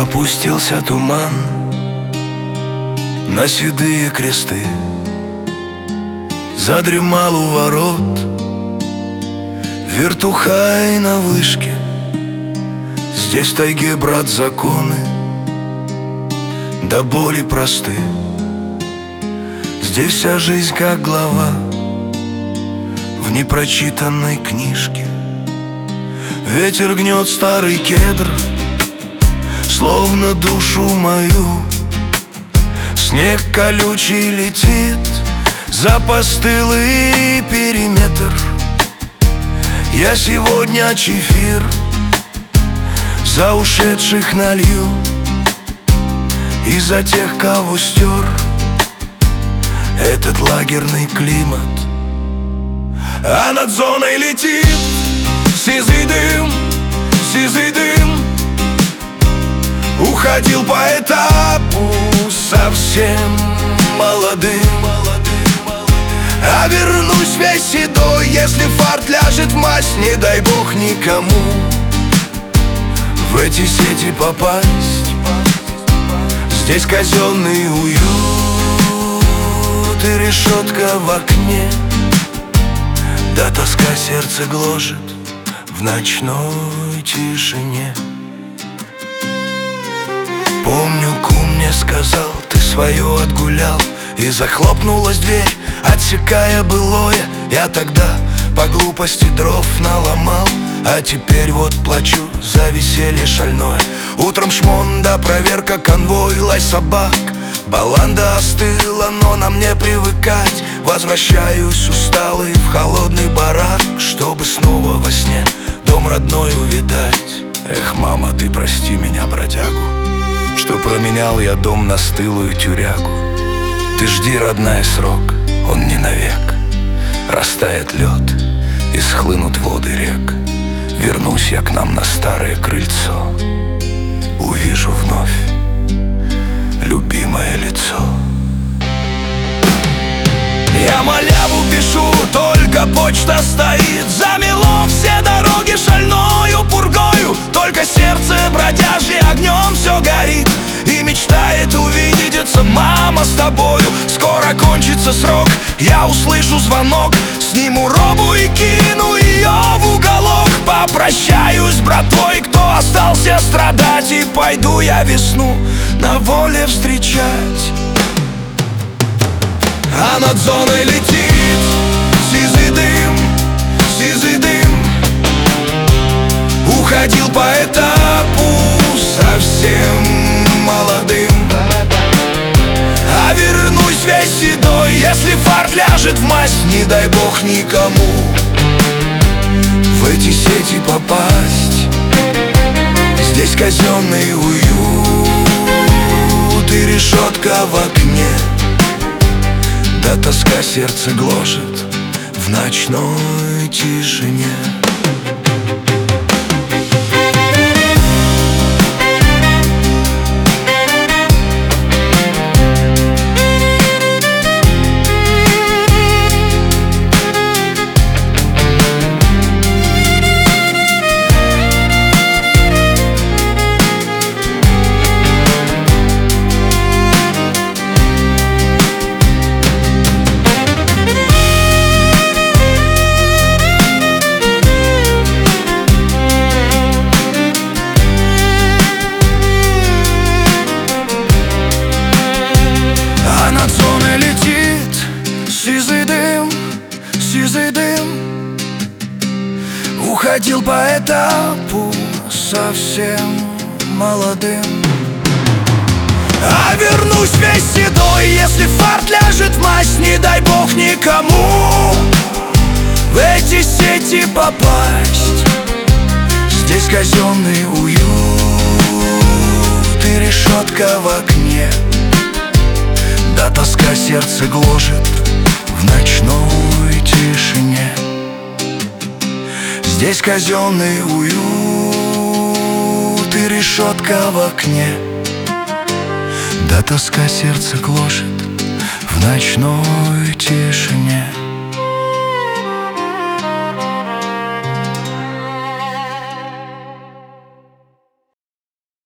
Опустился туман на седые кресты, задремал у ворот вертухай на вышке. Здесь в тайге, брат, законы до боли просты. Здесь вся жизнь как глава в непрочитанной книжке. Ветер гнет старый кедр, словно душу мою. Снег колючий летит за постылый периметр. Я сегодня чефир за ушедших налью и за тех, кого стер этот лагерный климат. А над зоной летит сизый дым, сизый дым. Уходил по этапу совсем молодым. А вернусь весь седой, если фарт ляжет в масть. Не дай бог никому в эти сети попасть. Здесь казенный уют и решетка в окне. Да тоска сердце гложет в ночной тишине. Помню, кум мне сказал: ты свое отгулял. И захлопнулась дверь, отсекая былое. Я тогда по глупости дров наломал, а теперь вот плачу за веселье шальное. Утром шмон да проверка, конвой, лай собак. Баланда остыла, но на мне привыкать. Возвращаюсь усталый в холодный барак, чтобы снова во сне дом родной увидать. Эх, мама, ты прости меня, бродягу, что променял я дом на стылую тюрягу. Ты жди, родная, срок, он не навек. Растает лед и схлынут воды рек. Вернусь я к нам на старое крыльцо, увижу вновь любимое лицо. Я маляву пишу, только почта стоит. Замело все дороги шальною пургою. Только сердце бродяжье огнем все горит и мечтает увидеться мама с тобою. Скоро кончится срок, я услышу звонок, сниму робу и кину ее в уголок. Попрощаюсь с братвой, кто остался страдать, и пойду я весну на воле встречать. А над зоной летит сизый дым, сизый дым. Уходил по этапу совсем молодым. А вернусь весь седой, если фарт ляжет в масть. Не дай бог никому в эти сети попасть. Здесь казенный уют и решетка в окне. Да тоска сердце гложет в ночной тишине. Сизый дым. Уходил по этапу совсем молодым. А вернусь весь седой, если фарт ляжет в масть. Не дай бог никому в эти сети попасть. Здесь казенный уют и решетка в окне. Да тоска сердце гложет в ночной тишине. Здесь казенный уют и решетка в окне. Да тоска сердце гложет в ночной тишине.